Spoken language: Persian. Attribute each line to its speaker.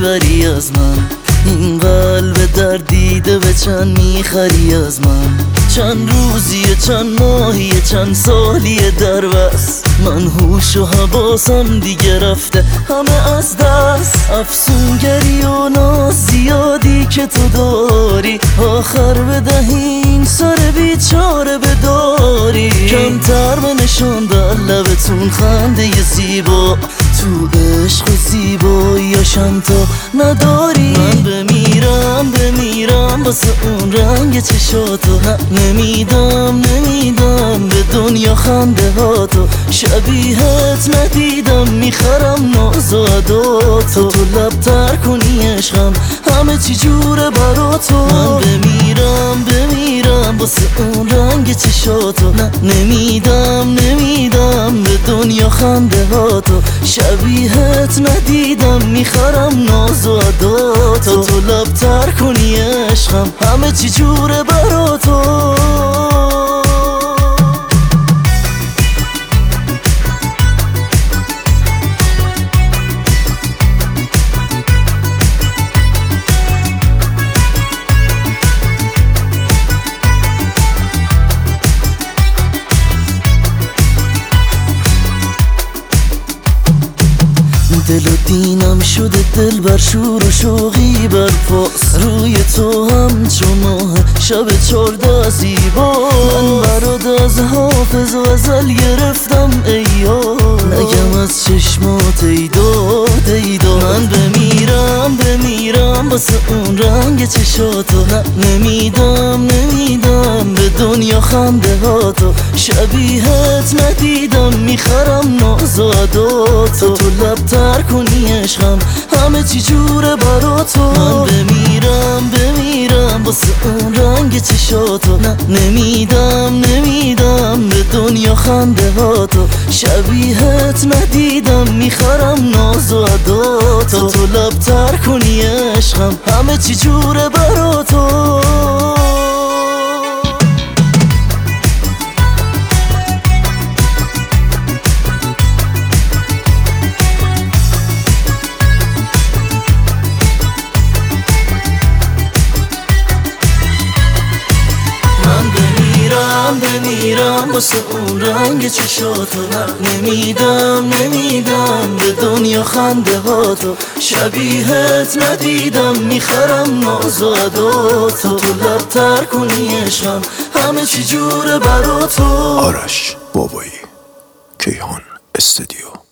Speaker 1: میبری از من؟ این قلب دردیده به چند میخری از من؟ چند روزیه چند ماهیه چند سالیه در بس، من هوش و حواسم دیگه رفته همه از دست. افسونگری و ناز زیادی که تو داری، آخر بدهی این سر بیچاره بداری. کمتر به نشان در لبتون خنده زیبا، تو عشق و زیباییاشم تا نداری. من بمیرم واسه اون رنگ چشاتو، نمیدم به دنیا خنده هاتو. شبیهت ندیدم میخرم ناز و عداتو، تو لب تر کنی عشقم همه چی جوره براتو. من بمیرم واسه اون رنگ چشاتو، نمیدم به دنیا خنده هاتو. شبیهت ندیدم میخرم ناز و عداتو، تو لب تر کنی عشقم همه چی جوره براتو. دل و دینم شده دل بر شور و شوقی برپاس، روی تو همچون ماه شب 14 زیبا. من برات از حافظ غزل گرفتم ای یار، نگم از چشمات ای داد ای داد. من بمیرم واسه اون رنگ چشاتو، نمیدم به دنیا خنده هاتو. شبیهت ندیدم میخرم ناز و عداتو، تو لب تر کنی عشقم همه چی جوره براتو. من بمیرم واسه اون رنگ چشاتو، نمیدم به دنیا خنده هاتو. شبیهت ندیدم میخرم ناز و عداتو، تو لب تر کنی عشقم همه چی جوره براتو. بمیرم واسه اون رنگ چشاتو، نمیدم به دنیا خنده هاتو. شبیهت ندیدم میخرم ناز و عداتو، تو لب تر کنی عشقم همه چی جوره براتو.
Speaker 2: آرش بابایی، کیهان استودیو.